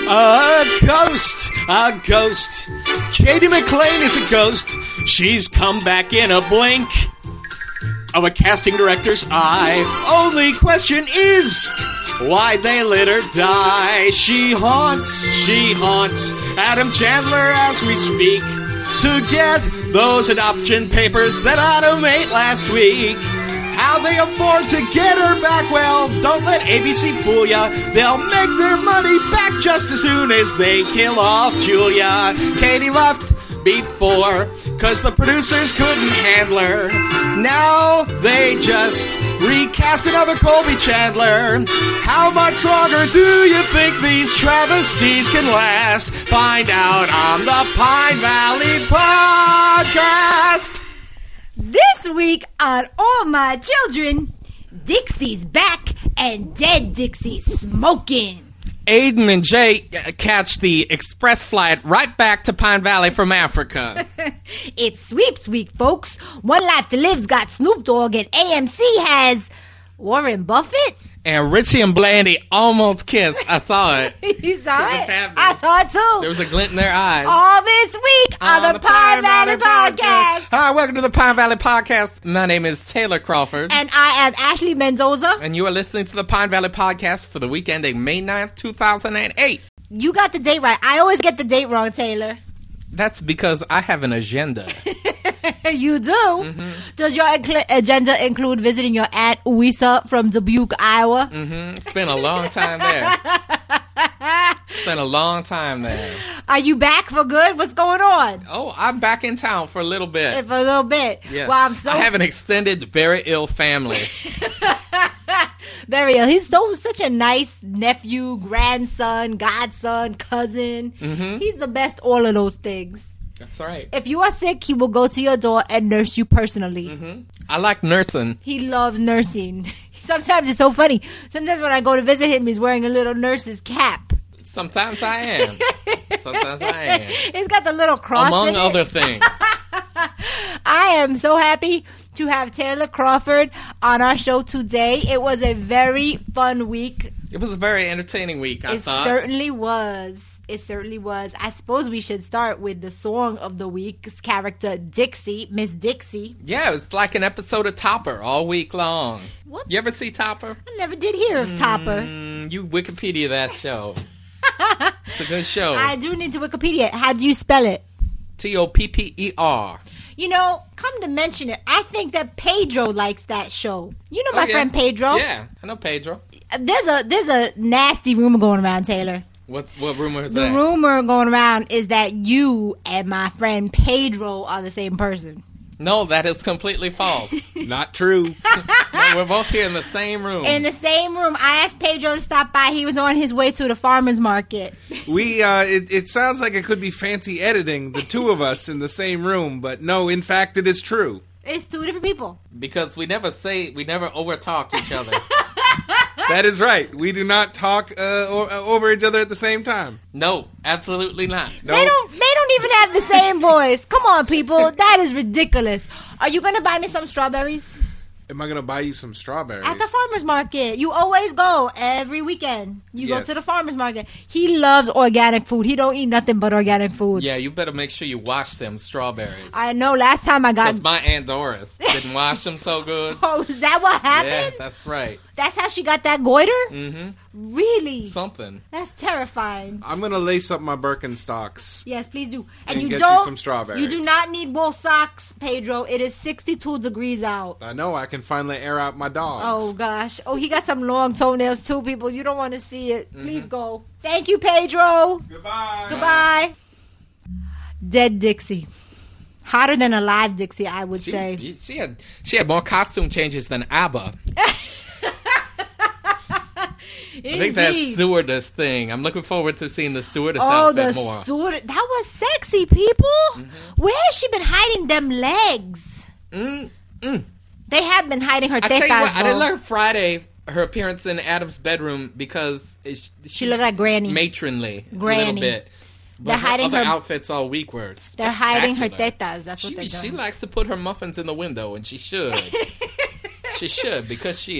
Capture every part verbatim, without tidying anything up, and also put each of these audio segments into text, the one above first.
A ghost! A ghost! Katie McLean is a ghost. She's come back in a blink of a casting director's eye. Only question is, why'd they let her die? She haunts, she haunts Adam Chandler as we speak to get those adoption papers that Adam ate last week. How they afford to get her back? Well, don't let A B C fool ya. They'll make their money back just as soon as they kill off Julia. Katie left before, cause the producers couldn't handle her. Now they just recast another Colby Chandler. How much longer do you think these travesties can last? Find out on the Pine Valley Podcast. This week on All My Children, Dixie's back and Dead Dixie smoking. Aiden and Jay catch the express flight right back to Pine Valley from Africa. It's Sweeps Week, folks. One Life to Live's got Snoop Dogg, and A M C has Warren Buffett. And Richie and Blandy almost kissed. I saw it. You saw It it? was happening. I saw it too. There was a glint in their eyes. All this week on, the, Pine Valley, Podcast. Hi, welcome to the Pine Valley Podcast. My name is Taylor Crawford. And I am Ashley Mendoza. And you are listening to the Pine Valley Podcast for the week ending May ninth, two thousand eight. You got the date right. I always get the date wrong, Taylor. That's because I have an agenda. You do? Mm-hmm. Does your incl- agenda include visiting your Aunt Ouisa from Dubuque, Iowa? Mm-hmm. It's been a long time there. It's been a long time there. Are you back for good? What's going on? Oh, I'm back in town for a little bit. For a little bit. Yeah. Well, I'm so I have an extended, very ill family. very ill. He's so such a nice nephew, grandson, godson, cousin. Mm-hmm. He's the best all of those things. That's right. If you are sick, he will go to your door and nurse you personally. Mm-hmm. I like nursing. He loves nursing. Sometimes it's so funny. Sometimes when I go to visit him, he's wearing a little nurse's cap. Sometimes I am. Sometimes I am. He's got the little cross Among in it. other things. I am so happy to have Taylor Crawford on our show today. It was a very fun week. It was a very entertaining week, I it thought. It certainly was. It certainly was. I suppose we should start with the song of the week's character, Dixie, Miss Dixie. Yeah, it's like an episode of Topper all week long. What? You ever see Topper? I never did hear of Topper. Mm, you Wikipedia that show. It's a good show. I do need to Wikipedia. How do you spell it? T O P P E R. You know, come to mention it, I think that Pedro likes that show. You know my oh, yeah. friend Pedro? Yeah, I know Pedro. There's a there's a nasty rumor going around, Taylor. What what rumor is the that? The rumor going around is that you and my friend Pedro are the same person. No, that is completely false. Not true. No, we're both here in the same room. In the same room. I asked Pedro to stop by. He was on his way to the farmer's market. We, uh, it, it sounds like it could be fancy editing, the two of us in the same room, but no, in fact, it is true. It's two different people. Because we never say, we never overtalk each other. That is right. We do not talk uh, or, uh, over each other at the same time. No, absolutely not. No. They don't. They don't even have the same voice. Come on, people. That is ridiculous. Are you going to buy me some strawberries? Am I going to buy you some strawberries? At the farmer's market. You always go every weekend. You Yes. go to the farmer's market. He loves organic food. He don't eat nothing but organic food. Yeah, you better make sure you wash them strawberries. I know. Last time I got... Because my Aunt Doris didn't wash them so good. Oh, is that what happened? Yeah, that's right. That's how she got that goiter? Mm-hmm. Really? Something. That's terrifying. I'm going to lace up my Birkenstocks. Yes, please do. And And, you get you don't. some strawberries. You do not need wool socks, Pedro. It is sixty-two degrees out. I know. I can finally air out my dogs. Oh gosh. Oh, he got some long toenails too, people. You don't want to see it. Please go. Thank you, Pedro. Goodbye. Goodbye. Dead Dixie. Hotter than a live Dixie, I would She, say. she had she had more costume changes than ABBA. I think that Indeed. stewardess thing. I'm looking forward to seeing the stewardess Oh, the outfit more. steward. That was sexy, people. Mm-hmm. Where has she been hiding them legs? Mm, mm. They have been hiding her I tell you tetas, what, I didn't though. like Friday, her appearance in Adam's bedroom, because it, she, She looked like Granny. matronly a Granny. little bit. But They're her hiding other her- outfits all week were They're hiding her spectacular. tetas. That's what She, they're doing. she likes to put her muffins in the window, and she should. She should, because she is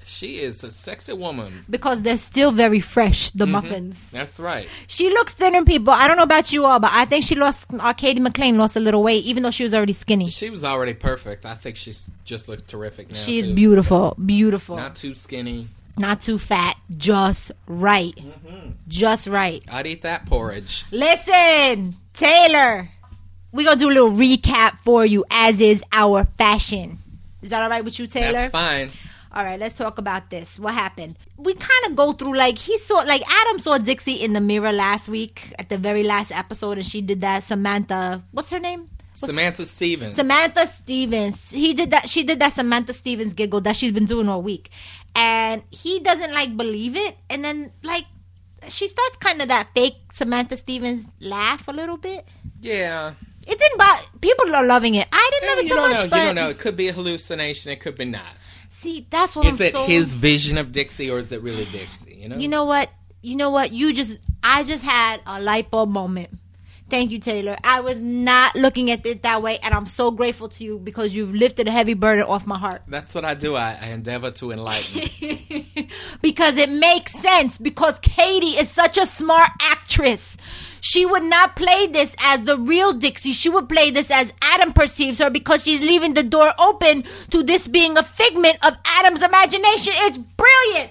She is a sexy woman. Because they're still very fresh, the mm-hmm. muffins. That's right. She looks thinner, people. I don't know about you all, but I think she lost, uh, Katie McLean lost a little weight, even though she was already skinny. She was already perfect. I think she's just looks terrific now, She's too. beautiful. Beautiful. Not too skinny. Not too fat. Just right. Mm-hmm. Just right. I'd eat that porridge. Listen, Taylor. We're going to do a little recap for you, as is our fashion. Is that all right with you, Taylor? That's fine. All right, let's talk about this. What happened? We kind of go through, like, he saw, like, Adam saw Dixie in the mirror last week at the very last episode, and she did that Samantha, what's her name? What's Samantha her? Stevens. Samantha Stevens. He did that. She did that Samantha Stevens giggle that she's been doing all week. And he doesn't, like, believe it. And then, like, she starts kind of that fake Samantha Stevens laugh a little bit. Yeah. It didn't bother. People are loving it. I didn't yeah, love it you so don't much. Know. But You don't know. It could be a hallucination. It could be not. See, that's what is I'm it so... his vision of Dixie, or is it really Dixie? You know. You know what? You know what? You just... I just had a light bulb moment. Thank you, Taylor. I was not looking at it that way, and I'm so grateful to you because you've lifted a heavy burden off my heart. That's what I do. I, I endeavor to enlighten. Because it makes sense. Because Katie is such a smart actress. She would not play this as the real Dixie. She would play this as Adam perceives her, because she's leaving the door open to this being a figment of Adam's imagination. It's brilliant.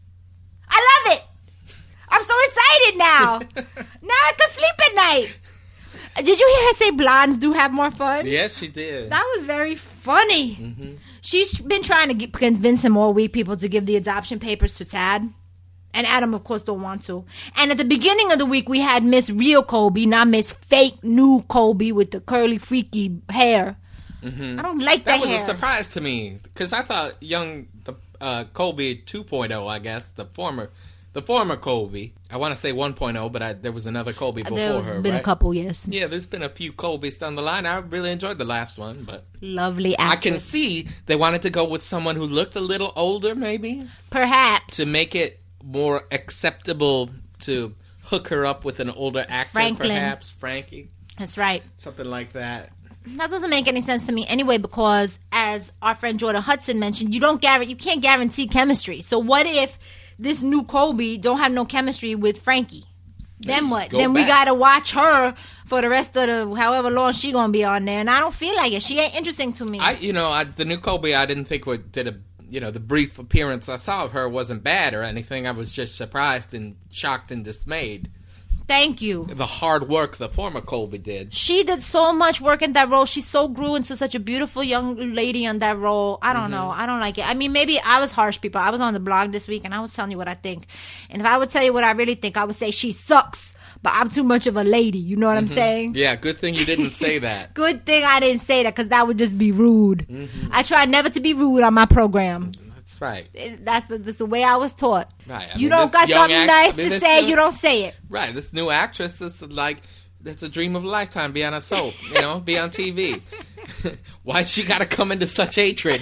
I love it. I'm so excited now. Now I can sleep at night. Did you hear her say blondes do have more fun? Yes, she did. That was very funny. Mm-hmm. She's been trying to get, convince him all week, people, to give the adoption papers to Tad. And Adam, of course, don't want to. And at the beginning of the week, we had Miss Real Colby, not Miss Fake New Colby with the curly, freaky hair. Mm-hmm. I don't like that, that hair. That was a surprise to me, because I thought young the uh, Colby two point oh, I guess, the former... The former Colby, I want to say one point oh, but I, there was another Colby before There's her, There's been right? a couple, yes. Yeah, there's been a few Colbys down the line. I really enjoyed the last one, but... Lovely actress. I can see they wanted to go with someone who looked a little older, maybe? Perhaps. To make it more acceptable to hook her up with an older actor, Franklin. perhaps. Frankie. That's right. Something like that. That doesn't make any sense to me anyway, because as our friend Jordan Hudson mentioned, you don't guarantee, you can't guarantee chemistry. So what if this new Colby don't have no chemistry with Frankie? Then what? Go then back. we gotta watch her for the rest of the however long she gonna be on there, and I don't feel like it. She ain't interesting to me. I, you know, I, the new Colby, I didn't think would did a, you know, the brief appearance I saw of her wasn't bad or anything. I was just surprised and shocked and dismayed. Thank you. The hard work the former Colby did. She did so much work in that role. She so grew into such a beautiful young lady on that role. I don't mm-hmm. know. I don't like it. I mean, maybe I was harsh, people. I was on the blog this week, and I was telling you what I think. And if I would tell you what I really think, I would say she sucks. But I'm too much of a lady. You know what mm-hmm. I'm saying? Yeah, good thing you didn't say that. Good thing I didn't say that, because that would just be rude. Mm-hmm. I try never to be rude on my program. That's right. That's the, that's the way I was taught. Right. I you mean, don't got something act- nice I mean, to say, new, you don't say it. Right. This new actress is like, it's a dream of a lifetime. Be on a soap, you know, be on T V. Why'd she got to come into such hatred?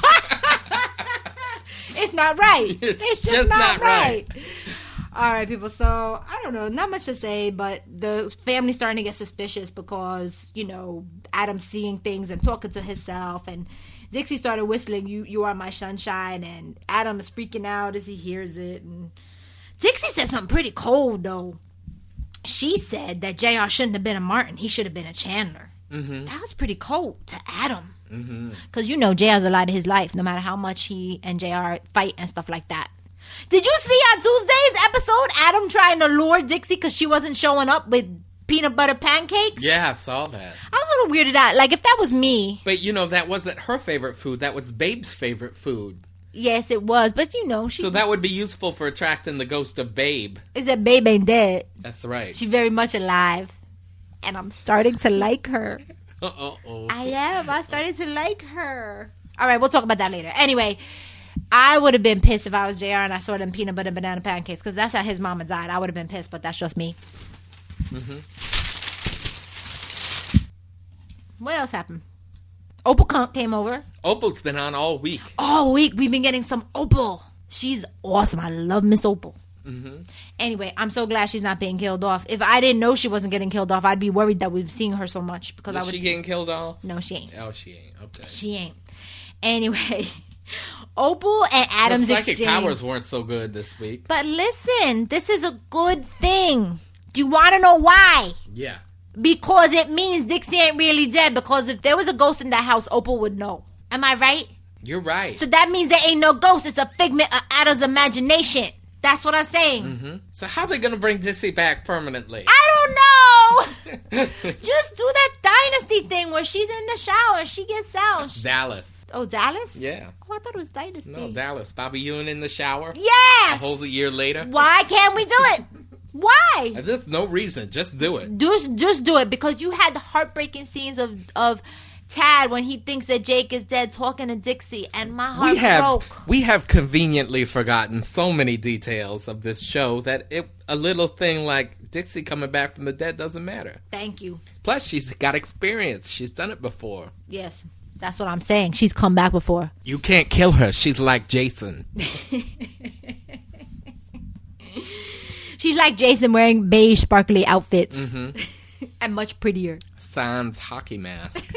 It's not right. It's, it's just, just not, not right. right. All right, people. So, I don't know. Not much to say, but the family's starting to get suspicious because, you know, Adam's seeing things and talking to himself. And Dixie started whistling, you you are my sunshine. And Adam is freaking out as he hears it. And Dixie said something pretty cold, though. She said that J R shouldn't have been a Martin. He should have been a Chandler. Mm-hmm. That was pretty cold to Adam. Because, mm-hmm. you know, J R's a lot of his life, no matter how much he and J R fight and stuff like that. Did you see on Tuesday's episode Adam trying to lure Dixie because she wasn't showing up with peanut butter pancakes? Yeah, I saw that. I was a little weirded out. Like, if that was me. But, you know, that wasn't her favorite food. That was Babe's favorite food. Yes, it was. But, you know, she... So that would be useful for attracting the ghost of Babe. Is that Babe ain't dead. That's right. She's very much alive. And I'm starting to like her. Uh-oh. I am. I started to like her. All right, we'll talk about that later. Anyway... I would have been pissed if I was J R and I saw them peanut butter and banana pancakes, because that's how his mama died. I would have been pissed, but that's just me. Mm-hmm. What else happened? Opal came over. Opal's been on all week. All week. We've been getting some Opal. She's awesome. I love Miss Opal. Mm-hmm. Anyway, I'm so glad she's not being killed off. If I didn't know she wasn't getting killed off, I'd be worried that we were seeing her so much. Because Is I would... she getting killed off? No, she ain't. Oh, she ain't. Okay. She ain't. Anyway... Opal and The Adam's psychic exchange. powers weren't so good this week. But listen, this is a good thing. Do you want to know why? Yeah. Because it means Dixie ain't really dead. Because if there was a ghost in that house, Opal would know. Am I right? You're right. So that means there ain't no ghost. It's a figment of Adam's imagination. That's what I'm saying. Mm-hmm. So how are they going to bring Dixie back permanently? I don't know. Just do that Dynasty thing where she's in the shower and she gets out. Dallas. Oh, Dallas? Yeah. Oh, I thought it was Dynasty. No, Dallas. Bobby Ewing in the shower. Yes. A whole year later. Why can't we do it? Why? There's no reason. Just do it. Just, just do it because you had the heartbreaking scenes of of Tad when he thinks that Jake is dead talking to Dixie, and my heart We have broke. we have conveniently forgotten so many details of this show that it, a little thing like Dixie coming back from the dead doesn't matter. Thank you. Plus, she's got experience. She's done it before. Yes, that's what I'm saying. She's come back before. You can't kill her. She's like Jason. She's like Jason wearing beige sparkly outfits. Mm-hmm. And much prettier. Sans hockey mask.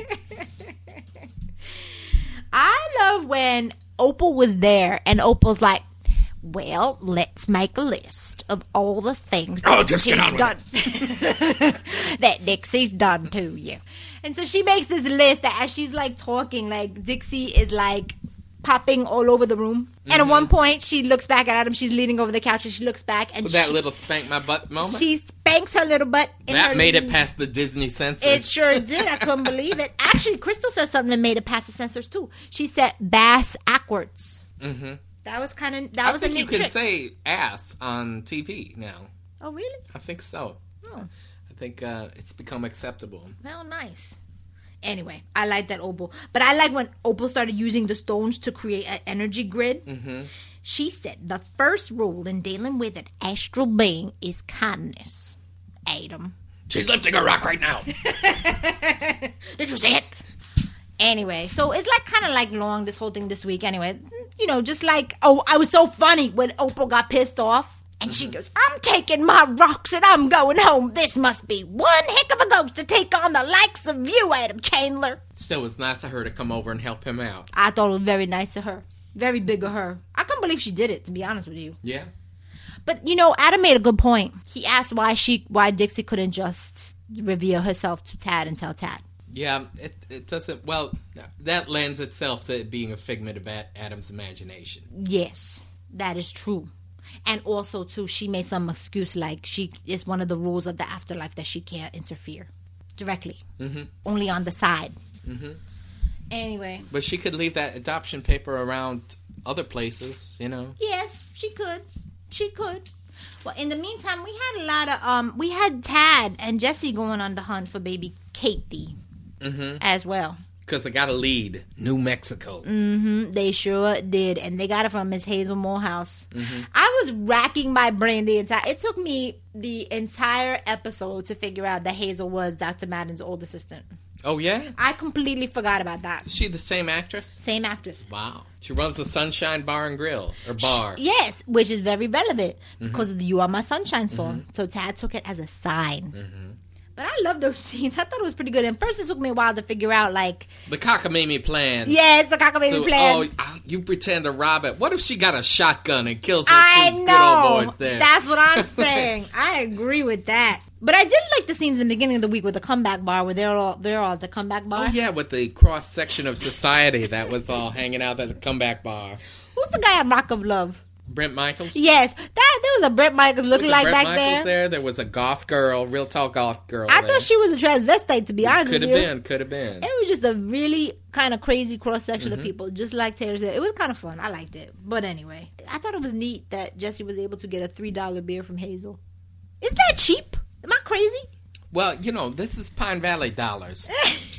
I love when Opal was there and Opal's like, well, let's make a list of all the things that Oh, just she's get on with done. That Dixie's done to you. And so she makes this list that as she's like talking, like Dixie is like popping all over the room. Mm-hmm. And at one point she looks back at Adam, she's leaning over the couch and she looks back and With that she, little spank my butt moment. she spanks her little butt. In that her made it little- past the Disney censors. It sure did. I couldn't believe it. Actually, Crystal said something that made it past the censors too. She said bass backwards. Mm-hmm. That was kind of that I was think a you neat can trick. say ass on T V now. Oh, really? I think so. Oh, I think uh, it's become acceptable. well, nice. Anyway, I like that Opal, but I like when Opal started using the stones to create an energy grid. Mm-hmm. She said the first rule in dealing with an astral being is kindness. Adam, She's lifting a rock right now. did you see it? Anyway, so it's like kind of like long, this whole thing this week. Anyway, you know, just like, oh, I was so funny when Opal got pissed off. And she goes, I'm taking my rocks and I'm going home. This must be one heck of a ghost to take on the likes of you, Adam Chandler. Still, it's nice of her to come over and help him out. I thought it was very nice of her. Very big of her. I couldn't believe she did it, to be honest with you. Yeah. But, you know, Adam made a good point. He asked why she, why Dixie couldn't just reveal herself to Tad and tell Tad. Yeah, it it doesn't, well, that lends itself to it being a figment of Adam's imagination. Yes, that is true. And also, too, she made some excuse like she is one of the rules of the afterlife that she can't interfere directly. Mm-hmm. Only on the side. Mm-hmm. Anyway. But she could leave that adoption paper around other places, you know? Yes, she could. She could. Well, in the meantime, we had a lot of, um, we had Tad and Jesse going on the hunt for baby Katie Mm-hmm. as well. Because they got a lead. New Mexico. Mm-hmm. They sure did. And they got it from Miss Hazel Morehouse. Mm-hmm. I was racking my brain the entire... It took me the entire episode to figure out that Hazel was Doctor Madden's old assistant. Oh, yeah? I completely forgot about that. Is she the same actress? Same actress. Wow. She runs the Sunshine Bar and Grill. Or bar. Yes, which is very relevant because of the You Are My Sunshine song. Mm-hmm. So Tad took it as a sign. Mm-hmm. But I love those scenes. I thought it was pretty good. And first it took me a while to figure out, like... The cockamamie plan. Yes, the cockamamie So, plan. oh, you pretend to rob it. What if she got a shotgun and kills her I two know. good old boys there? That's what I'm saying. I agree with that. But I did like the scenes in the beginning of the week with the comeback bar, where they're all they're all at the comeback bar. Oh, yeah, with the cross-section of society that was all hanging out at the comeback bar. Who's the guy at Rock of Love? Brent Michaels? Yes, that there was a Brett Michaels looking Was like Brent back Michaels there. there. There was a goth girl, real tall goth girl. I there. thought she was a transvestite, to be honest Could with have you. been, could have been. It was just a really kind of crazy cross section Mm-hmm. of people, just like Taylor said. It was kind of fun. I liked it. But anyway, I thought it was neat that Jesse was able to get a three dollar beer from Hazel. Isn't that cheap? Am I crazy? Well, you know, this is Pine Valley dollars.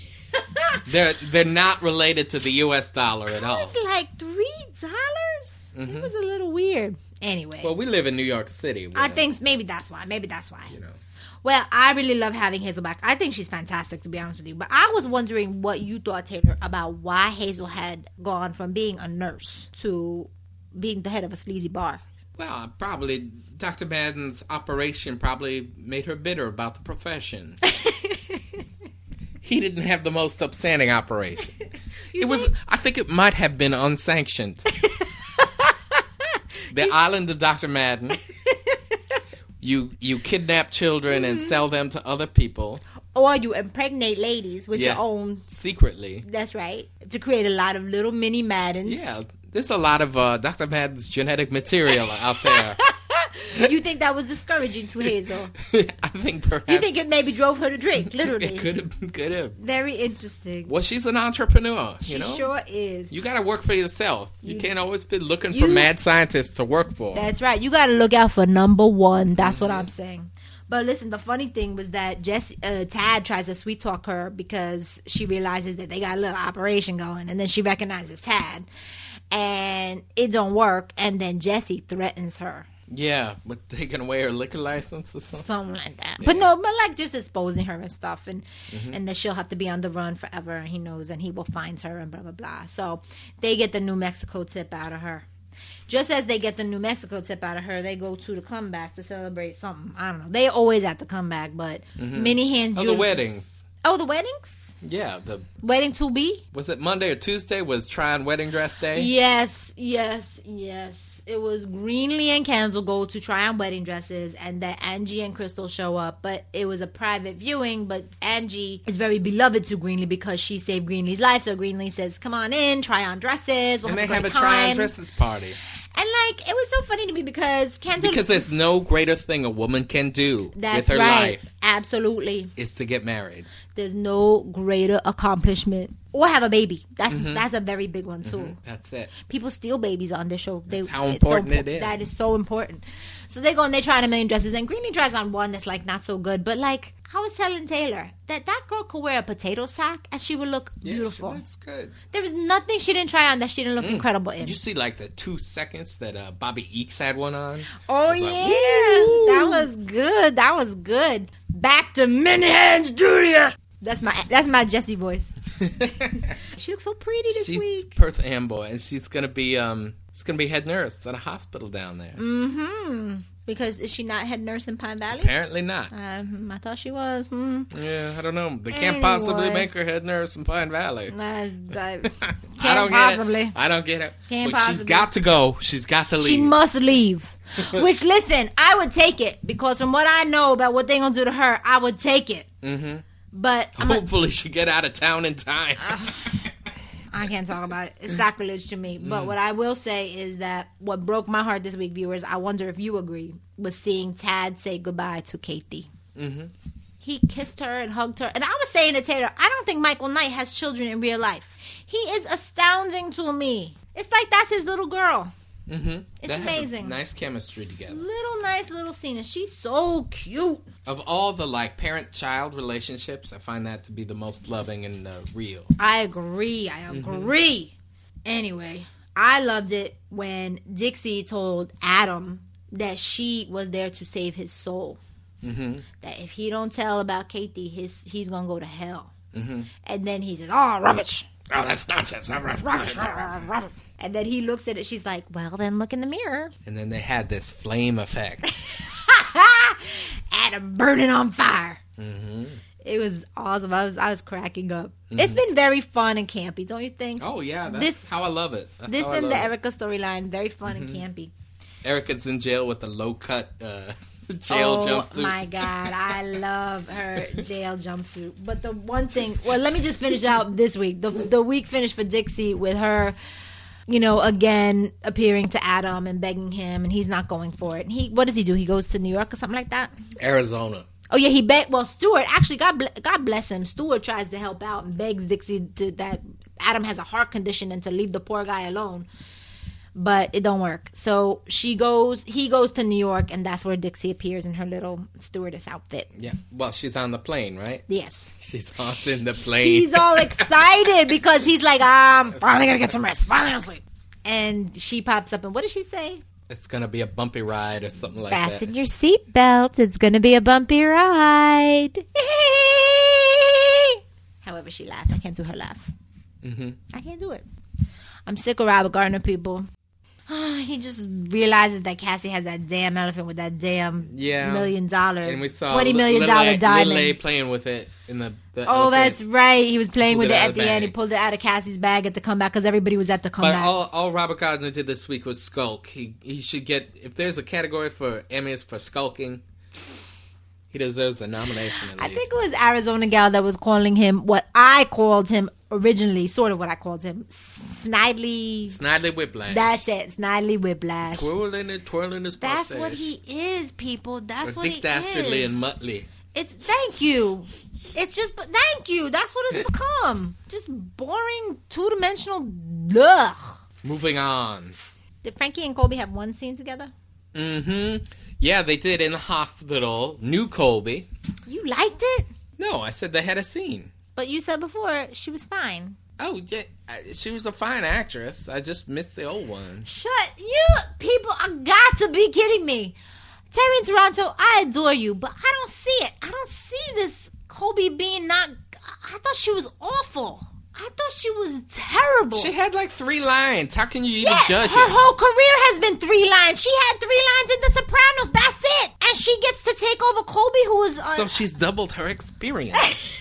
they're they're not related to the U S dollar at It all. was like three dollars. Mhm. It was a little weird. Anyway, Well, we live in New York City. I where, think maybe that's why. Maybe that's why. you know. Well, I really love having Hazel back. I think she's fantastic, to be honest with you. But I was wondering what you thought, Taylor, about why Hazel had gone from being a nurse to being the head of a sleazy bar. Well, probably Doctor Madden's operation probably made her bitter about the profession. He didn't have the most upstanding operation. You it was. think? I think it might have been unsanctioned. the island of Doctor Madden. you you kidnap children and sell them to other people. Or you impregnate ladies with Yeah. your own. Secretly. That's right. To create a lot of little mini Maddens. Yeah, there's a lot of uh, Doctor Madden's genetic material out there. You think that was discouraging to Hazel? I think perhaps You think it maybe drove her to drink, literally? it could have, could have. Very interesting. Well, she's an entrepreneur. She You know, sure is. you got to work for yourself. You, You- can't always be looking you- for mad scientists to work for. That's right. You got to look out for number one. That's Mm-hmm. what I'm saying. But listen, the funny thing was that Jesse, uh, Tad tries to sweet talk her because she realizes that they got a little operation going, and then she recognizes Tad, and it don't work. And then Jesse threatens her, Yeah, but taking away her liquor license or something. something like that. But no, but like just exposing her and stuff, and Mm-hmm. and that she'll have to be on the run forever. And he knows, and he will find her, and blah blah blah. So they get the New Mexico tip out of her. Just as they get the New Mexico tip out of her, they go to the comeback to celebrate something. I don't know. They always at the comeback, but Minnie hands Oh, Julie. the weddings. Oh, the weddings? Yeah, the Wedding to be? was it Monday or Tuesday was trying wedding dress day? Yes, yes, yes. It was Greenlee and Kenzel go to try on wedding dresses, and then Angie and Crystal show up. But it was a private viewing, but Angie is very beloved to Greenlee because she saved Greenlee's life. So Greenlee says, come on in, try on dresses. We'll And they have have a a great try on time. dresses party. And, like, it was so funny to me because Kenzel... Because there's no greater thing a woman can do That's with her right. life Absolutely. is to get married. There's no greater accomplishment. Or have a baby. That's that's a very big one, too. That's it. People steal babies on this show. They, That's how it's important so, it is. That is so important. So they go and they try on a million dresses, and Greenie tries on one that's like not so good. But like I was telling Taylor, that that girl could wear a potato sack and she would look Yeah, beautiful. that's good. There was nothing she didn't try on that she didn't look incredible in. You see, like the two seconds that uh, Bobby Eakes had one on. Oh was like, yeah, that was good. That was good. Back to Minnie Hands Junior That's my that's my Jessie voice. She looks so pretty this She's week. Perth Amboy, and she's gonna be um, she's gonna be head nurse at a hospital down there. Mm-hmm. Because is she not head nurse in Pine Valley? Apparently not. Um, I thought she was. Hmm. Yeah, I don't know. They can't possibly Anyway. make her head nurse in Pine Valley. I, I, I can't don't possibly. get it. I don't get it. Can't but she's possibly. got to go. She's got to leave. She must leave. Which, listen, I would take it because from what I know about what they gonna do to her, I would take it. Mm-hmm. But I'm a, Hopefully, she get out of town in time. I can't talk about it. It's sacrilege to me. But what I will say is that what broke my heart this week, viewers, I wonder if you agree, was seeing Tad say goodbye to Katie. Mm-hmm. He kissed her and hugged her. And I was saying to Taylor, I don't think Michael Knight has children in real life. He is astounding to me. It's like that's his little girl. Mm-hmm. It's amazing. Nice chemistry together. Little nice little scene. And she's so cute. Of all the like parent-child relationships, I find that to be the most loving and uh, real. I agree. I agree. Anyway, I loved it when Dixie told Adam that she was there to save his soul. Mm-hmm. That if he don't tell about Katie, his he's gonna go to hell. Mm-hmm. And then he says, "Oh, rubbish, Oh, that's nonsense. rubbish, rubbish, rubbish." And then he looks at it. She's like, "Well, then look in the mirror." And then they had this flame effect. Adam burning on fire. Mm-hmm. It was awesome. I was I was cracking up. It's been very fun and campy, don't you think? Oh yeah, that's This- how I love it. That's This how I and love the it. Erica storyline, very fun and campy. Erica's in jail with the low-cut uh, jail oh jumpsuit. my god, I love her jail jumpsuit. But the one thing, well, let me just finish out this week. The the week finished for Dixie with her, you know, again appearing to Adam and begging him, and he's not going for it. And he, what does he do? He goes to New York or something like that. Arizona. Oh yeah, he begged. Well, Stewart actually, God, ble- God bless him. Stewart tries to help out and begs Dixie to that Adam has a heart condition and to leave the poor guy alone. But it don't work. So she goes. He goes to New York, and that's where Dixie appears in her little stewardess outfit. Yeah. Well, she's on the plane, right? Yes. She's haunting the plane. He's all excited because he's like, I'm finally gonna get some rest. Finally gonna sleep. And she pops up, and what does she say? It's gonna be a bumpy ride or something like Fasten that. your seatbelt. It's gonna be a bumpy ride. However she laughs, I can't do her laugh. Mm-hmm. I can't do it. I'm sick of Robert Gardner, people. He just realizes that Cassie has that damn elephant with that damn Yeah. million dollar, And we saw twenty million Little dollar A- diamond. Little A playing with it in the. the Oh, elephant. that's right. He was playing Pulled with it it out at of the the end. He bag. pulled it out of Cassie's bag at the comeback because everybody was at the But comeback. all, all Robert Gardner did this week was skulk. He he should get, if there's a category for Emmys for skulking, he deserves a nomination at I least. think it was Arizona Gal that was calling him what I called him originally, sort of what I called him, Snidely. Snidely Whiplash. That's it, Snidely Whiplash. Twirling and twirling his That's mustache. what he is, people. That's Or what Dick he Dastardly is. and Muttley. It's thank you. It's just but thank you. That's what it's become. Just boring, two dimensional. Ugh. Moving on. Did Frankie and Colby have one scene together? Mm-hmm. Yeah, they did in the hospital. New Colby. You liked it, No, I said they had a scene. but you said before she was fine. Oh, yeah. I- She was a fine actress. I just missed the old one. Shut you people! I got to be kidding me. Terry in Toronto, I adore you, but I don't see it. I don't see this Colby being not. I thought she was awful. I thought she was terrible. She had like three lines. How can you even Yeah, judge her it? whole career has been three lines. She had three lines in The Sopranos. That's it. And she gets to take over Colby, who was. Uh, So she's doubled her experience.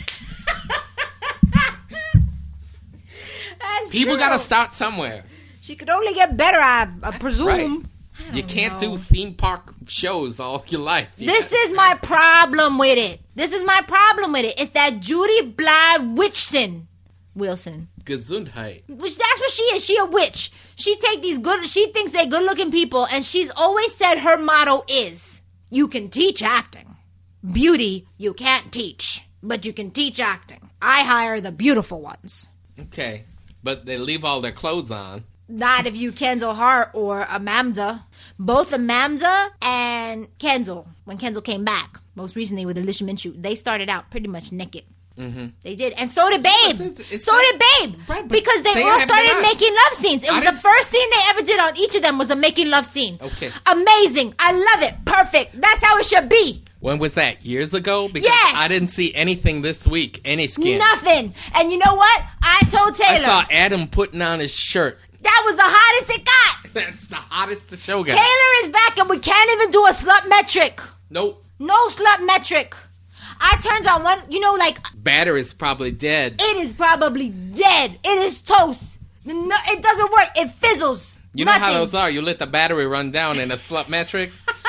That's People true. gotta start somewhere. She could only get better, I, I presume. Right. I You don't can't know. do theme park shows all your life. You This gotta- is my problem with it. This is my problem with it. It's that Judy Bly Witchson. Wilson. Gesundheit. Which that's what she is. She a witch. She take these good she thinks they're good looking people, and she's always said her motto is you can teach acting. Beauty you can't teach, but you can teach acting. I hire the beautiful ones. Okay. But they leave all their clothes on. Not if you Kendall Hart or Amanda. Both Amanda and Kendall, when Kendall came back, most recently with Alicia Minshew, they started out pretty much naked. Mm-hmm. They did. And so did Babe. But it's so not- did Babe. Right, but because they, they all have started not. making love scenes. It I was the didn't- first scene they ever did on each of them was a making love scene. Okay. Amazing. I love it. Perfect. That's how it should be. When was that? Years ago? Because Yes. I didn't see anything this week. Any skin. Nothing. And you know what? I told Taylor. I saw Adam putting on his shirt. that was the hottest it got. That's the hottest the show got. Taylor is back and we can't even do a slut metric. Nope. No slut metric. I turned on one, you know, like, Batter is probably dead. it is probably dead. It is toast. No, it doesn't work. It fizzles. You know Nothing. how those are. You let the battery run down in a slut metric.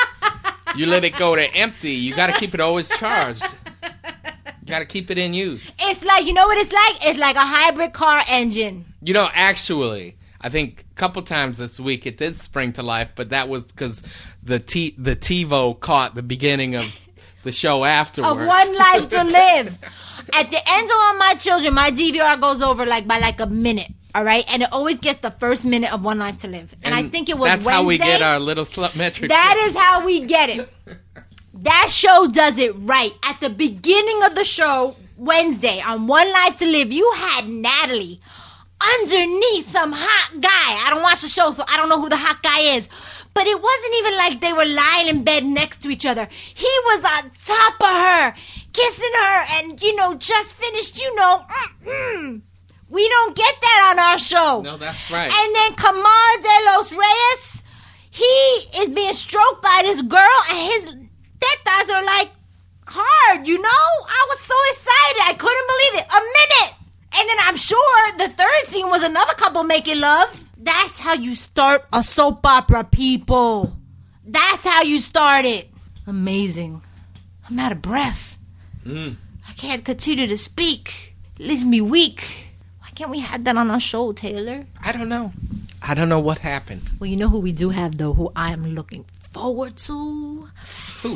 You let it go to empty. You got to keep it always charged. You got to keep it in use. It's like, you know what it's like? It's like a hybrid car engine. You know, actually, I think a couple times this week it did spring to life, but that was because the T the TiVo caught the beginning of the show afterwards. Of one life to live. At the end of All My Children, my D V R goes over like by like a minute. All right? And it always gets the first minute of One Life to Live. And, I think it was that's Wednesday. how we get our little slut metric. That is how we get it. That show does it right. At the beginning of the show, Wednesday, on One Life to Live, you had Natalie underneath some hot guy. I don't watch the show, so I don't know who the hot guy is. But it wasn't even like they were lying in bed next to each other. He was on top of her, kissing her, and, you know, just finished, you know. Mm-mm. We don't get that on our show. No, that's right. And then Kamar de los Reyes, he is being stroked by this girl, and his tetas are like hard, you know? I was so excited. I couldn't believe it. A minute. And then I'm sure the third scene was another couple making love. That's how you start a soap opera, people. That's how you start it. Amazing. I'm out of breath. Mm. I can't continue to speak. It leaves me weak. Why can't we have that on our show, Taylor? I don't know. I don't know what happened. Well, you know who we do have, though, who I am looking forward to? Who?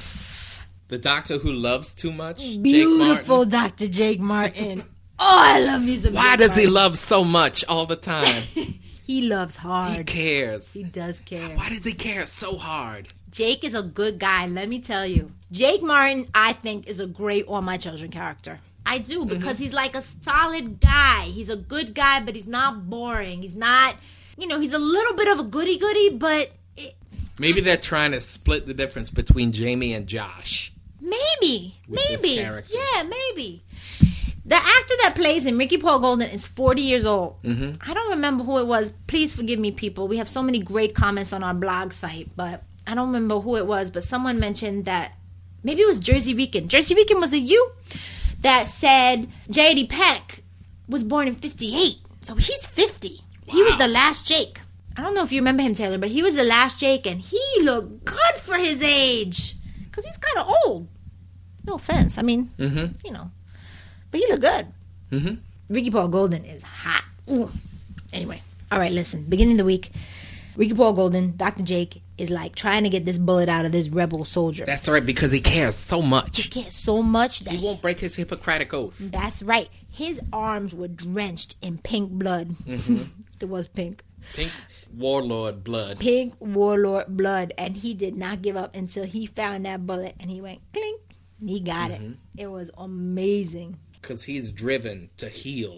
The doctor who loves too much? Beautiful Jake Martin? Doctor Jake Martin. Oh, I love me some Why Jake does he Martin. love so much all the time? He loves He hard. cares. He does care. Why does he care so hard? Jake is a good guy, let me tell you. Jake Martin, I think, is a great All My Children character. I do, because he's like a solid guy. He's a good guy, but he's not boring. He's not, you know, he's a little bit of a goody-goody, but it, Maybe they're trying to split the difference between Jamie and Josh. maybe, With this maybe. character. Yeah, maybe. The actor that plays him, Ricky Paul Golden, is forty years old. Mm-hmm. I don't remember who it was. Please forgive me, people. We have so many great comments on our blog site, but I don't remember who it was. But someone mentioned that maybe it was Jersey Rican. Jersey Rican, was it you? That said J D. Peck was born in fifty-eight. So he's fifty. Wow. He was the last Jake. I don't know if you remember him, Taylor, but he was the last Jake, and he looked good for his age. Because he's kind of old. No offense. I mean, mm-hmm. you know. But he looked good. Mm-hmm. Ricky Paul Golden is hot. Ooh. Anyway. All right, listen. Beginning of the week, Ricky Paul Golden, Doctor Jake, is like trying to get this bullet out of this rebel soldier. That's right, because he cares so much. He cares so much that he won't break his Hippocratic oath. That's right. His arms were drenched in pink blood. Mm-hmm. It was pink. Pink warlord blood. Pink warlord blood. And he did not give up until he found that bullet. And he went clink. And he got mm-hmm. it. It was amazing. Because he's driven to heal.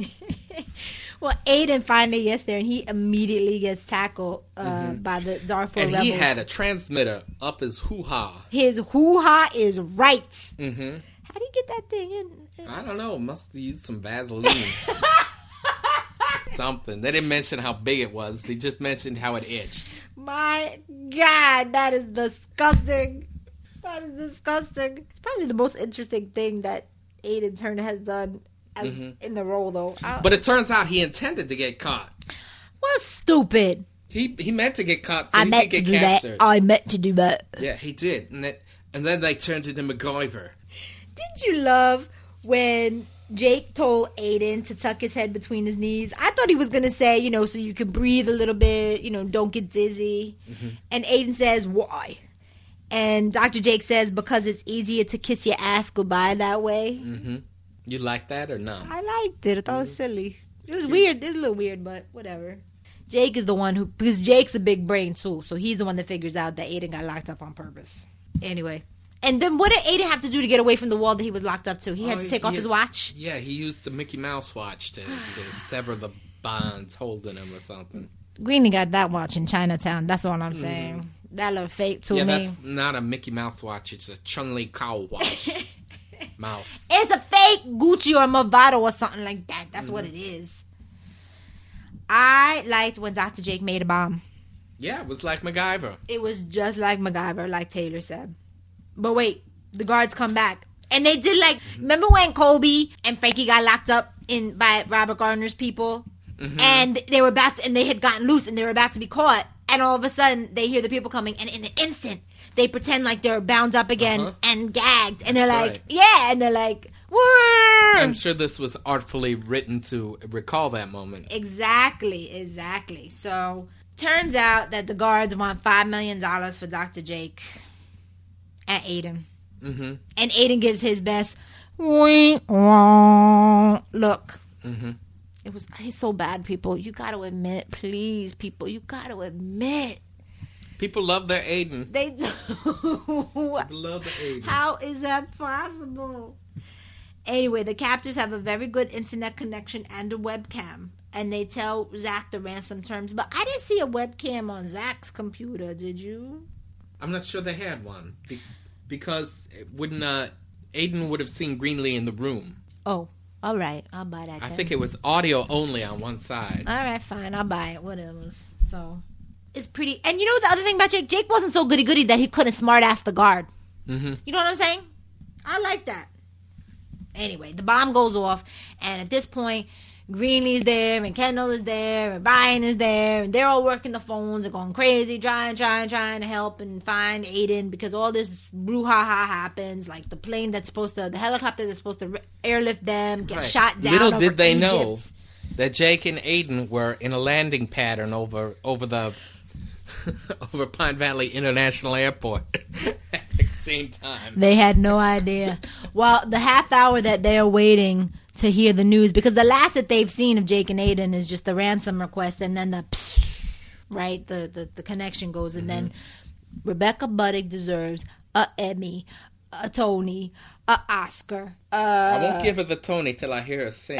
Well, Aiden finally gets there, and he immediately gets tackled uh, mm-hmm. by the Darfur and rebels. And he had a transmitter up his hoo-ha. His hoo-ha is right. Mm-hmm. How do you get that thing in? in? I don't know. Must have used some Vaseline. Something. They didn't mention how big it was. They just mentioned how it itched. My God, that is disgusting. That is disgusting. It's probably the most interesting thing that Aiden Turner has done as, mm-hmm. in the role, though. I, but it turns out he intended to get caught. Well, stupid. He he meant to get caught so I he meant could get to do captured. that. I meant to do that. Yeah, he did. And, that, and then they turned into MacGyver. Didn't you love when Jake told Aiden to tuck his head between his knees? I thought he was going to say, you know, so you can breathe a little bit, you know, don't get dizzy. Mm-hmm. And Aiden says, why? And Doctor Jake says, because it's easier to kiss your ass goodbye that way. Mm-hmm. You like that or not? I liked it. I thought it was silly. It was weird. It was a little weird, but whatever. Jake is the one who, because Jake's a big brain too, so he's the one that figures out that Aiden got locked up on purpose. Anyway. And then what did Aiden have to do to get away from the wall that he was locked up to? He had oh, to take off had, his watch? Yeah, he used the Mickey Mouse watch to, to sever the bonds holding him or something. Greenie got that watch in Chinatown. That's all I'm saying. Mm. That looked fake to yeah, me. Yeah, that's not a Mickey Mouse watch. It's a Chun-Li cow watch. Mouse. It's a fake Gucci or Movado or something like that. That's mm-hmm. what it is. I liked when Doctor Jake made a bomb. Yeah, it was like MacGyver. It was just like MacGyver, like Taylor said. But wait, the guards come back. And they did like, mm-hmm. remember when Colby and Frankie got locked up in by Robert Gardner's people? Mm-hmm. And they were about to, and they had gotten loose and they were about to be caught. And all of a sudden, they hear the people coming. And in an instant, they pretend like they're bound up again uh-huh. and gagged. And they're That's like, right. yeah. And they're like, Whoa! I'm sure this was artfully written to recall that moment. Exactly, exactly. So, turns out that the guards want five million dollars for Doctor Jake at Aiden. Mm-hmm. And Aiden gives his best look. Mm-hmm. It was, he's so bad, people. You got to admit, please, people, you got to admit. People love their Aiden. They do. People love the Aiden. How is that possible? Anyway, the captors have a very good internet connection and a webcam. And they tell Zach the ransom terms. But I didn't see a webcam on Zach's computer, did you? I'm not sure they had one. Be- because wouldn't uh, Aiden would have seen Greenlee in the room. Oh, all right. I'll buy that. I then. think it was audio only on one side. All right, fine. I'll buy it. Whatever. So, it's pretty. And you know the other thing about Jake? Jake wasn't so goody-goody that he couldn't smart-ass the guard. Mm-hmm. You know what I'm saying? I like that. Anyway, the bomb goes off, and at this point, Greenlee's there, and Kendall is there, and Brian is there, and they're all working the phones and going crazy, trying, trying, trying to help and find Aiden, because all this brouhaha happens, like the plane that's supposed to, the helicopter that's supposed to airlift them, get right. shot down. Little over did they Egypt. know that Jake and Aiden were in a landing pattern over over the over Pine Valley International Airport at the same time. They had no idea. Well, the half hour that they're waiting to hear the news, because the last that they've seen of Jake and Aiden is just the ransom request, and then the psst, right, the, the, the connection goes, and mm-hmm. then Rebecca Budig deserves a Emmy, a Tony, a Oscar. Uh, I won't give her the Tony till I hear her sing.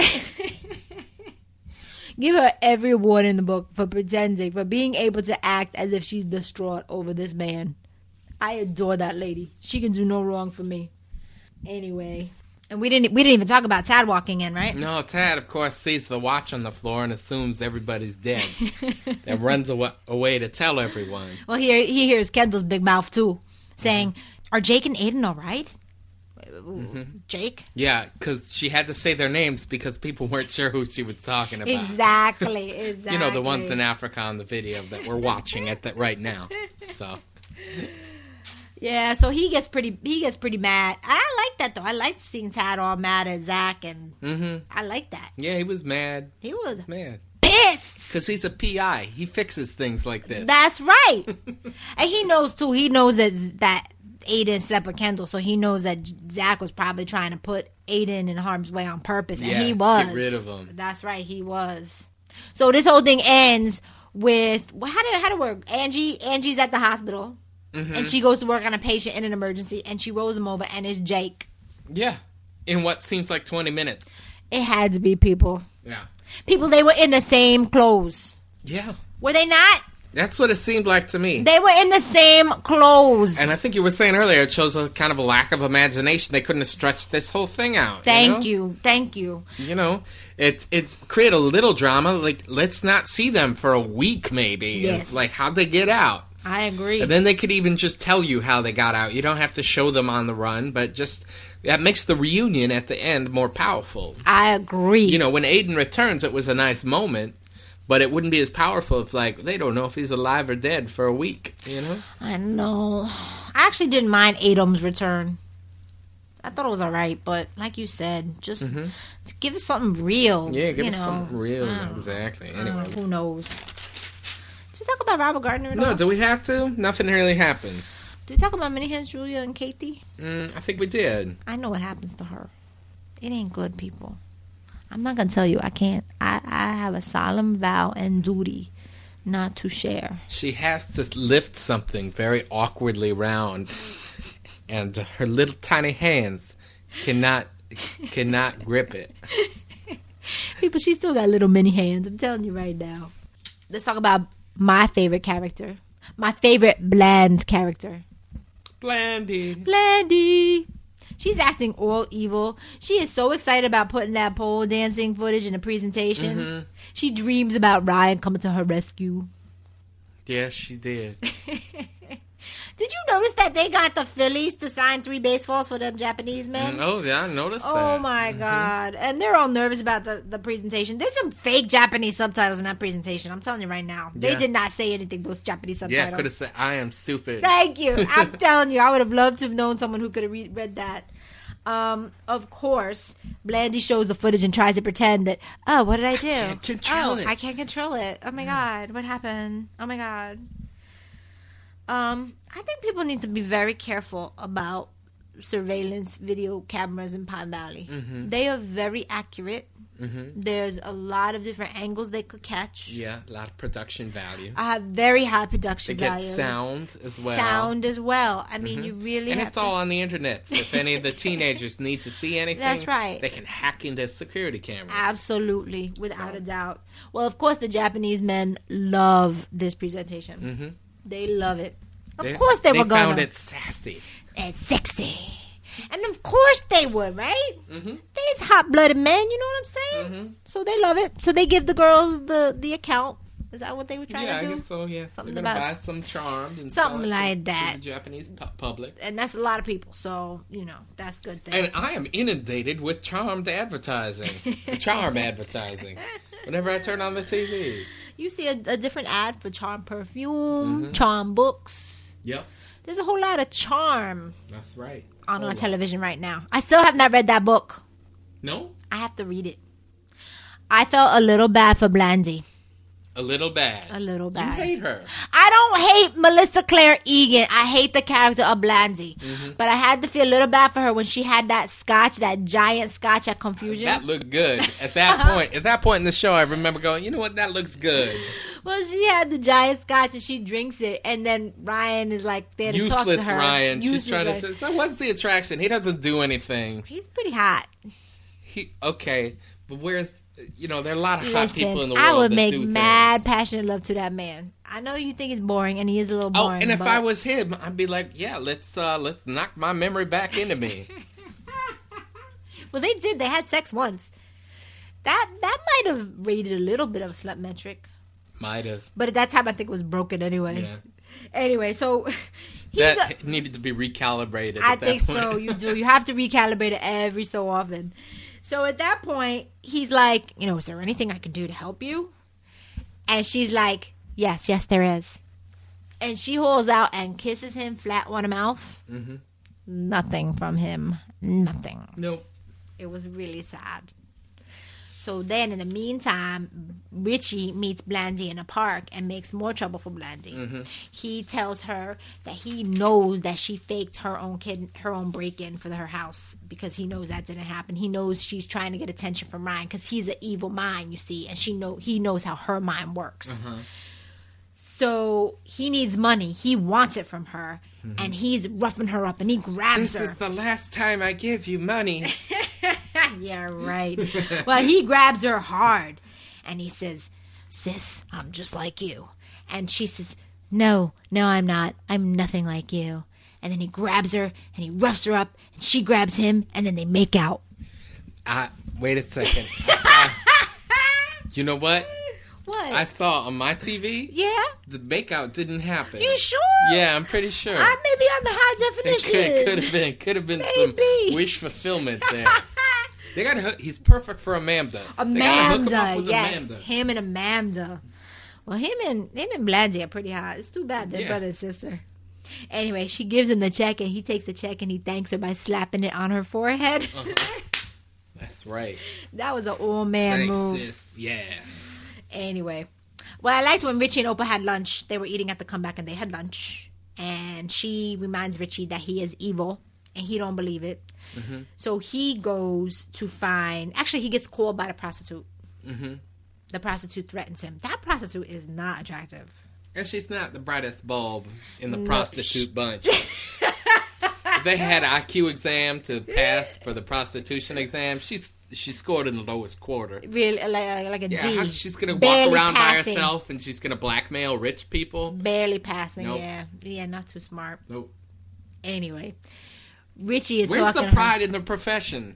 Give her every award in the book for pretending, for being able to act as if she's distraught over this man. I adore that lady. She can do no wrong for me. Anyway, And we didn't we didn't even talk about Tad walking in, right? No, Tad, of course, sees the watch on the floor and assumes everybody's dead. And runs awa- away to tell everyone. Well, he, he hears Kendall's big mouth, too, saying, mm-hmm. Are Jake and Aiden all right? Mm-hmm. Jake? Yeah, because she had to say their names because people weren't sure who she was talking about. Exactly, exactly. You know, the ones in Africa on the video that we're watching at the, right now. So... Yeah, so he gets pretty he gets pretty mad. I like that, though. I liked seeing Tad all mad at Zach, and mm-hmm. I like that. Yeah, he was mad. He was, he was mad. Pissed. Because he's a P I. He fixes things like this. That's right. And he knows, too. He knows that, that Aiden slept with Kendall, so he knows that Zach was probably trying to put Aiden in harm's way on purpose, and yeah, he was. Get rid of him. That's right, he was. So this whole thing ends with, well, how did, how did it work? Angie, Angie's at the hospital. Mm-hmm. And she goes to work on a patient in an emergency, and she rolls him over, and it's Jake. Yeah. In what seems like twenty minutes. It had to be people. Yeah. People, they were in the same clothes. Yeah. Were they not? That's what it seemed like to me. They were in the same clothes. And I think you were saying earlier, it shows a kind of a lack of imagination. They couldn't have stretched this whole thing out. Thank you. Know? you. Thank you. You know, it, it create a little drama. Like, let's not see them for a week, maybe. Yes. And, like, how'd they get out? I agree. And then they could even just tell you how they got out. You don't have to show them on the run, but just that makes the reunion at the end more powerful. I agree. You know, when Aiden returns, it was a nice moment, but it wouldn't be as powerful if, like, they don't know if he's alive or dead for a week, you know? I know. I actually didn't mind Adam's return. I thought it was all right, but like you said, just mm-hmm. to give us something real. Yeah, give you us know. something real. Exactly. Anyway. Who knows? Did we talk about Robert Gardner at no, all? No, do we have to? Nothing really happened. Did we talk about Minnie Hands, Julia, and Katie? Mm, I think we did. I know what happens to her. It ain't good, people. I'm not going to tell you. I can't. I, I have a solemn vow and duty not to share. She has to lift something very awkwardly round, and her little tiny hands cannot cannot grip it. People, she still got little mini hands. I'm telling you right now. Let's talk about my favorite character. My favorite Bland character. Blandy. Blandy. She's acting all evil. She is so excited about putting that pole dancing footage in a presentation. Mm-hmm. She dreams about Ryan coming to her rescue. Yes, she did. Did you notice that they got the Phillies to sign three baseballs for them Japanese men? Mm, oh, yeah, I noticed oh, that. Oh, my mm-hmm. God. And they're all nervous about the, the presentation. There's some fake Japanese subtitles in that presentation. I'm telling you right now. They yeah. did not say anything, those Japanese subtitles. Yeah, could have said, I am stupid. Thank you. I'm telling you, I would have loved to have known someone who could have re- read that. Um, of course, Blandy shows the footage and tries to pretend that, oh, what did I do? I can't control oh, it. I can't control it. Oh, my God. What happened? Oh, my God. Um, I think people need to be very careful about surveillance video cameras in Pine Valley. Mm-hmm. They are very accurate. Mm-hmm. There's a lot of different angles they could catch. Yeah, a lot of production value. I have very high production they value. Get sound as well. Sound as well. I mean, mm-hmm. you really and have it's to... all on the internet. So if any of the teenagers need to see anything, that's right. They can hack into security cameras. Absolutely, without so. a doubt. Well, of course, the Japanese men love this presentation. Mm-hmm. They love it. Of they, course, they, they were gonna. They found it sassy. It's sexy. And of course they would, right? Mm-hmm. They's hot-blooded men, you know what I'm saying? Mm-hmm. So they love it. So they give the girls the, the account. Is that what they were trying yeah, to do? Yeah, I guess so, yeah. Something They're about buy some charm. And something like to, that. To the Japanese pu- public. And that's a lot of people. So, you know, that's a good thing. And I am inundated with charmed advertising. Charm advertising. Whenever I turn on the T V. You see a, a different ad for Charm perfume, mm-hmm. Charm books. Yep. There's a whole lot of charm. That's right. On Hold our on. television right now. I still have not read that book. No? I have to read it. I felt a little bad for Blandy. A little bad. A little bad. You hate her. I don't hate Melissa Claire Egan. I hate the character of Blandy. Mm-hmm. But I had to feel a little bad for her when she had that scotch, that giant scotch at Confusion. That looked good. At that point, at that point in the show, I remember going, you know what, that looks good. Well, she had the giant scotch and she drinks it, and then Ryan is like there to Useless talk to her. Ryan. Useless She's trying Ryan. to say, so what's the attraction? He doesn't do anything. He's pretty hot. He okay, but where's you know there are a lot of Listen, hot people in the world. I would that make do mad things. passionate love to that man. I know you think he's boring, and he is a little boring. Oh, and if but... I was him, I'd be like, yeah, let's uh, let's knock my memory back into me. Well, they did. They had sex once. That that might have rated a little bit of a slut metric. Might have. But at that time, I think it was broken anyway. Yeah. Anyway, so he That got, needed to be recalibrated. I at that think point. so. You do. You have to recalibrate it every so often. So at that point, he's like, you know, is there anything I can do to help you? And she's like, yes, yes, there is. And she holds out and kisses him flat on the mouth. Mm-hmm. Nothing from him. Nothing. Nope. It was really sad. So then, in the meantime, Richie meets Blandy in a park and makes more trouble for Blandy. Mm-hmm. He tells her that he knows that she faked her own kid, her own break-in for her house because he knows that didn't happen. He knows she's trying to get attention from Ryan because he's an evil mind, you see, and she know he knows how her mind works. Uh-huh. So he needs money. He wants it from her, mm-hmm. and he's roughing her up, and he grabs This her. is the last time I give you money. Yeah, right. Well, he grabs her hard, and he says, sis, I'm just like you. And she says, no, no, I'm not. I'm nothing like you. And then he grabs her, and he roughs her up, and she grabs him, and then they make out. I, wait a second. I, you know what? What? I saw on my T V, yeah? the makeout didn't happen. You sure? Yeah, I'm pretty sure. I may be on the high It definition. could, could have been, could have been Maybe. some wish fulfillment there. They got to. He's perfect for Amanda. They gotta hook him up Amanda, with yes, Amanda. him and Amanda. Well, him and him and Blandy are pretty hot. It's too bad they're Yeah. brother and sister. Anyway, she gives him the check, and he takes the check and he thanks her by slapping it on her forehead. Uh-huh. That's right. That was an old man Thanks, move. sis. Yeah. Anyway, well, I liked when Richie and Oprah had lunch. They were eating at the comeback, and they had lunch. And she reminds Richie that he is evil, and he don't believe it. Mm-hmm. So he goes to find. Actually, he gets called by the prostitute. Mm-hmm. The prostitute threatens him. That prostitute is not attractive. And she's not the brightest bulb in the No, prostitute sh- bunch. If they had an I Q exam to pass for the prostitution exam, she's she scored in the lowest quarter. Really, like, like a Yeah, D. how, she's gonna Barely walk around passing. by herself and she's gonna blackmail rich people. Barely passing. Nope. Yeah, yeah, not too smart. Nope. Anyway, Richie is Where's talking the to her. pride in the profession?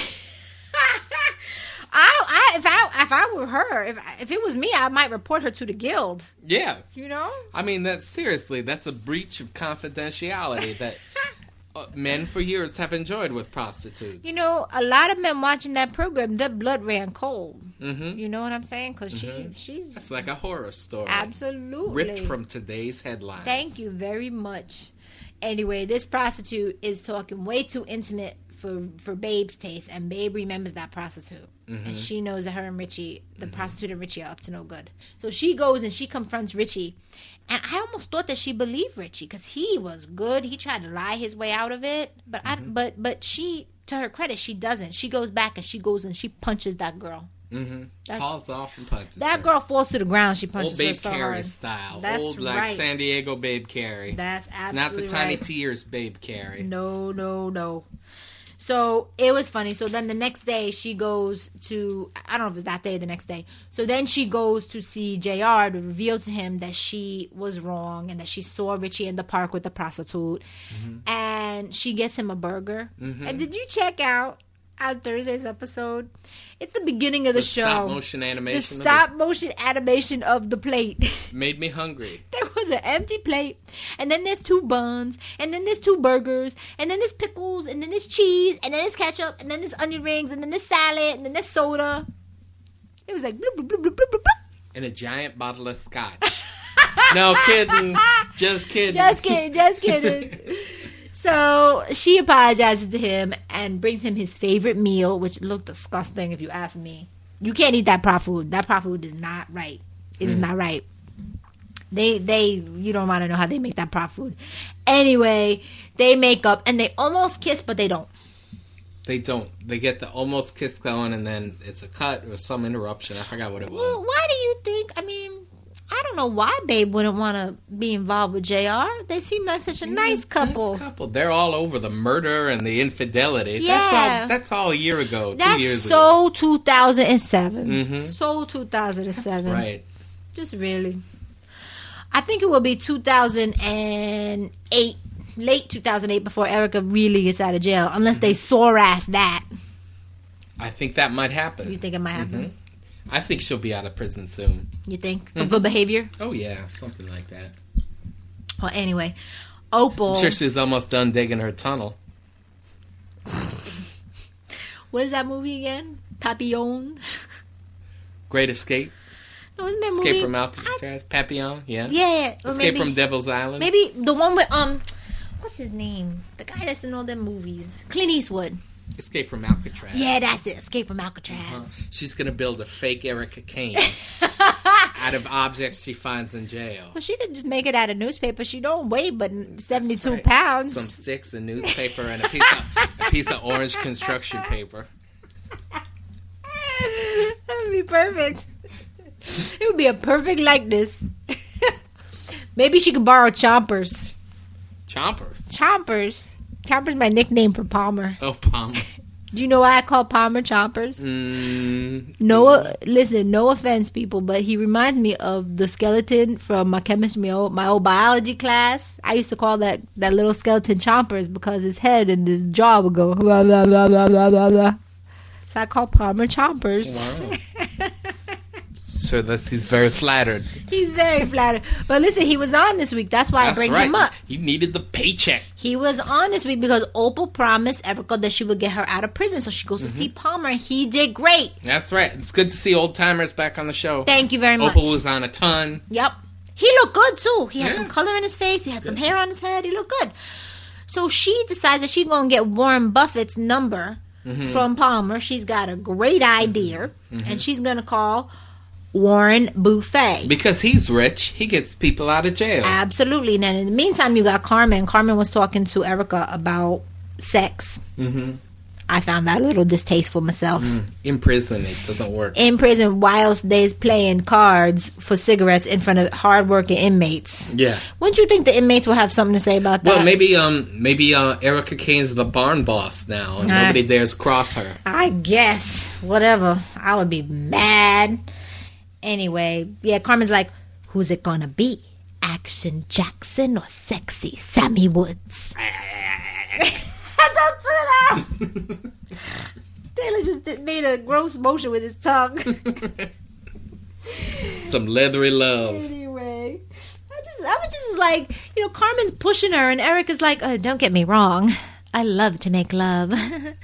I, I, if I, if I were her, if if it was me, I might report her to the guild. Yeah. You know? I mean, that's seriously, that's a breach of confidentiality that uh, men for years have enjoyed with prostitutes. You know, a lot of men watching that program, their blood ran cold. Mm-hmm. You know what I'm saying? Because Mm-hmm. she, she's That's like a horror story. absolutely Ripped from today's headlines. Thank you very much. Anyway, this prostitute is talking way too intimate for for Babe's taste, and Babe remembers that prostitute, Mm-hmm. and she knows that her and Richie, the mm-hmm. prostitute and Richie, are up to no good. So she goes and she confronts Richie, and I almost thought that she believed Richie because he was good. He tried to lie his way out of it, but mm-hmm. I, but but she, to her credit, she doesn't. She goes back and she goes and she punches that girl. Mm-hmm. Hauls off and punches That her. girl falls to the ground. She punches Old Babe her so Carey hard. style. That's Old like right. San Diego Babe Carey. That's absolutely Not the Tiny right. Tears Babe Carey. No, no, no. So it was funny. So then the next day she goes to, I don't know if it was that day or the next day. So then she goes to see J R to reveal to him that she was wrong and that she saw Richie in the park with the prostitute. Mm-hmm. And she gets him a burger. Mm-hmm. And did you check out on Thursday's episode? It's the beginning of the, The show. stop motion animation. The of stop motion animation of the plate. it made me hungry. There was an empty plate, and then there's two buns, and then there's two burgers, and then there's pickles, and then there's cheese, and then there's ketchup, and then there's onion rings, and then there's salad, and then there's soda. It was like bloop, bloop, bloop, bloop, bloop, bloop. And a giant bottle of scotch. No kidding. Just kidding. Just kidding, just kidding. So she apologizes to him and brings him his favorite meal, which looked disgusting if you ask me. You can't eat that prop food. That prop food is not right. It mm. is not right. They, they, you don't want to know how they make that prop food. Anyway, they make up and they almost kiss, but they don't. They don't. They get the almost kiss going and then it's a cut or some interruption. I forgot what it was. Well, why do you think, I mean, I don't know why Babe wouldn't want to be involved with J R. They seem like such a nice couple. Nice couple. They're all over the murder and the infidelity. Yeah. That's all, that's all a year ago, That's two years so ago. two thousand seven. Mm-hmm. So two thousand seven. That's right. Just really. I think it will be two thousand eight, late two thousand eight, before Erica really gets out of jail, unless mm-hmm. they sore ass that. I think that might happen. You think it might happen? Mm-hmm. I think she'll be out of prison soon. You think? For Mm-hmm. good behavior? Oh, yeah. Something like that. Well, anyway, Opal. I'm sure she's almost done digging her tunnel. What is that movie again? Papillon? Great Escape. No, isn't that Escape movie? from Alcatraz. Papillon, yeah. Yeah, yeah. Or Escape maybe, from Devil's Island. Maybe the one with, um, what's his name? The guy that's in all them movies. Clint Eastwood. Escape from Alcatraz. Yeah, that's it. Escape from Alcatraz. Uh-huh. She's going to build a fake Erica Kane out of objects she finds in jail. Well, she could just make it out of newspaper. She don't weigh but seventy-two That's right. pounds. Some sticks and newspaper and a piece of, a piece of orange construction paper. That would be perfect. It would be a perfect likeness. Maybe she could borrow Chompers. Chompers. Chompers. Chompers my nickname for Palmer. Oh, Palmer. Do you know why I call Palmer Chompers? Mm, No, listen, no offense, people, but he reminds me of the skeleton from my chemistry, my old, my old biology class. I used to call that, that little skeleton Chompers because his head and his jaw would go blah, blah, blah, blah, blah, blah, blah. So I call Palmer Chompers. wow. So that he's very flattered. He's very flattered. But listen, he was on this week. That's why That's I bring right. him up. He needed the paycheck. He was on this week because Opal promised Erica that she would get her out of prison. So she goes Mm-hmm. to see Palmer. He did great. That's right. It's good to see old timers back on the show. Thank you very much. Opal was on a ton. Yep. He looked good, too. He had Yeah. some color in his face. He had some hair on his head. He looked good. So she decides that she's going to get Warren Buffett's number Mm-hmm. from Palmer. She's got a great idea. And she's going to call Warren Buffett. Because he's rich, he gets people out of jail. Absolutely. And then in the meantime, you got Carmen. Carmen was talking to Erica about sex. Mm-hmm. I found that a little distasteful myself. Mm. In prison, it doesn't work. In prison, whilst they's playing cards for cigarettes in front of hardworking inmates. Yeah. Wouldn't you think the inmates will have something to say about that? Well, maybe um, maybe uh, Erica Kane's the barn boss now, and Nah. nobody dares cross her. I guess. Whatever. I would be mad. Anyway, yeah, Carmen's like, who's it gonna be? Action Jackson or sexy Sammy Woods? Don't do that! Taylor just did, made a gross motion with his tongue. Some leathery love. Anyway, I just, I was just like, you know, Carmen's pushing her, and Erica's like, oh, don't get me wrong, I love to make love. Oh,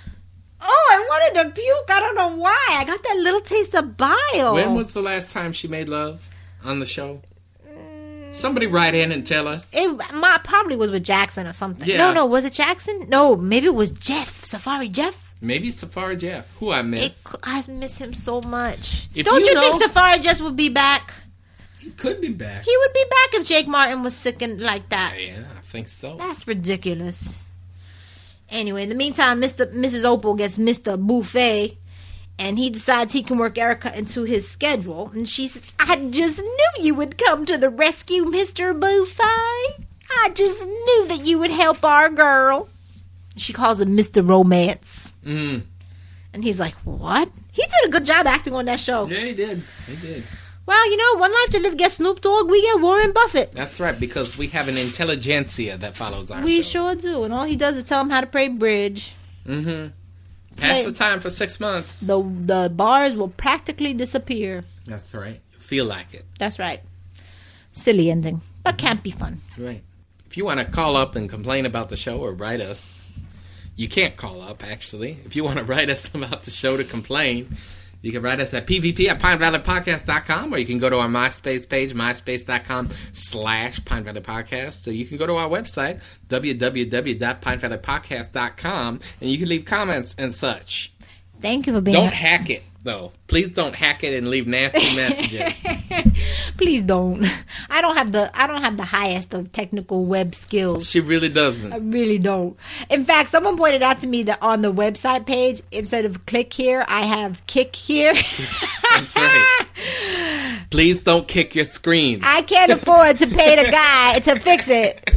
I wanted to puke. I don't know why. I got that little taste of bile. When was the last time she made love on the show? Somebody write in and tell us. It my, probably was with Jackson or something. Yeah. No, no, was it Jackson? No, maybe it was Jeff. Safari Jeff. Maybe Safari Jeff, who I miss. It, I miss him so much. If Don't you you, know- think Safari Jeff would be back? He could be back. He would be back if Jake Martin was sick and like that. Yeah, I think so. That's ridiculous. Anyway, in the meantime, Mister Missus Opal gets Mister Buffet, and he decides he can work Erica into his schedule. And she says, I just knew you would come to the rescue, Mister Buffet. I just knew that you would help our girl. She calls him Mister Romance. Mm. And he's like, what? He did a good job acting on that show. Yeah, he did. He did. Well, you know, One Life to Live gets Snoop Dogg, we get Warren Buffett. That's right, because we have an intelligentsia that follows our We show. sure do. And all he does is tell him how to play bridge. Mm-hmm. Pass Hey. the time for six months. The the bars will practically disappear. That's right. You feel like it. That's right. Silly ending, but can't be fun. Right. If you want to call up and complain about the show or write us, you can't call up, actually. If you want to write us about the show to complain, you can write us at P V P at Pine Valley Podcast dot com, or you can go to our MySpace page, myspace.com slash Pine Valley Podcast. So you can go to our website, w w w dot pine valley podcast dot com, and you can leave comments and such. Thank you for being. Don't hack it, though. Please don't hack it and leave nasty messages. Please don't. I don't have the I don't have the highest of technical web skills. She really I doesn't. really don't. In fact, someone pointed out to me that on the website page, instead of click here, I have kick here. That's right. Please don't kick your screen. I can't afford to pay the guy to fix it.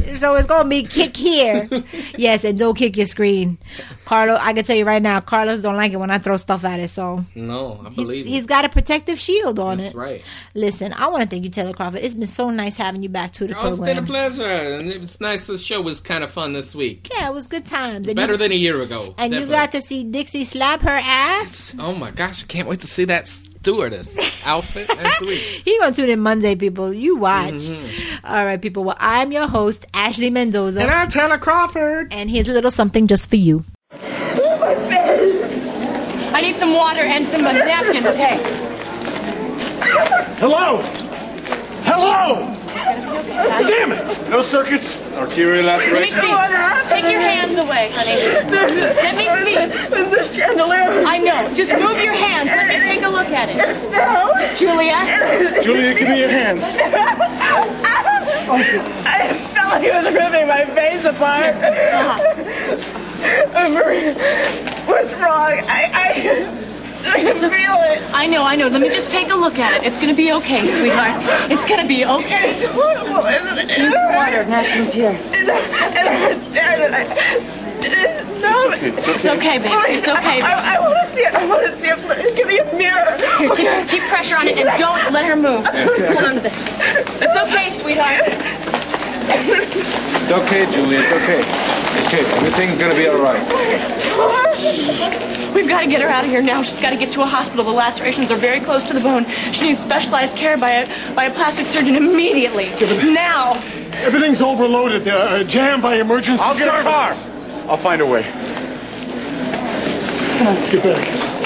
So it's gonna be kick here. Yes, and don't kick your screen. Carlos, I can tell you right now, Carlos don't like it when I throw stuff at it. So no, I believe he's, he's got a protective shield on That's it. That's right. Listen, I want to thank you, Taylor Crawford. It's been so nice having you back to the oh, program. It's been a pleasure, and it was nice. The show was kind of fun this week. Yeah, it was good times. And Better you, than a year ago. And definitely. you got to see Dixie slap her ass. Oh my gosh, I can't wait to see that stewardess outfit next week. He gonna tune in Monday, people. You watch. Mm-hmm. All right, people. Well, I'm your host, Ashley Mendoza. And I'm Taylor Crawford. And here's a little something just for you. I need some water and some uh, napkins. Hey. Hello? Hello? Damn it! No circuits? Arterial Let me laceration? see. Take your hands away, honey. Let me see. There's a chandelier. I know. Just move your hands. Let me take a look at it. No. Julia? Julia, give me your hands. I felt like he was ripping my face apart. Uh-huh. Marie, what's wrong? I, I, I can feel it. I know, I know. Let me just take a look at it. It's going to be okay, sweetheart. It's going to be okay. It's horrible, isn't it? Here's water. Napkins here. It hurts, Darren. I, it's, no. It's okay, baby. It's okay. I, I, I want to see it. I want to see it. Please give me a mirror. Here, Okay. keep, keep pressure on it and don't let her move. Hold on to this. It's okay, sweetheart. It's okay, Julia. It's okay. Okay, everything's gonna be all right. We've got to get her out of here now. She's got to get to a hospital. The lacerations are very close to the bone. She needs specialized care by a by a plastic surgeon immediately. Now. Everything's overloaded. Uh, jammed by emergency I'll get a car. services. I'll find a way. Come on, let's get back.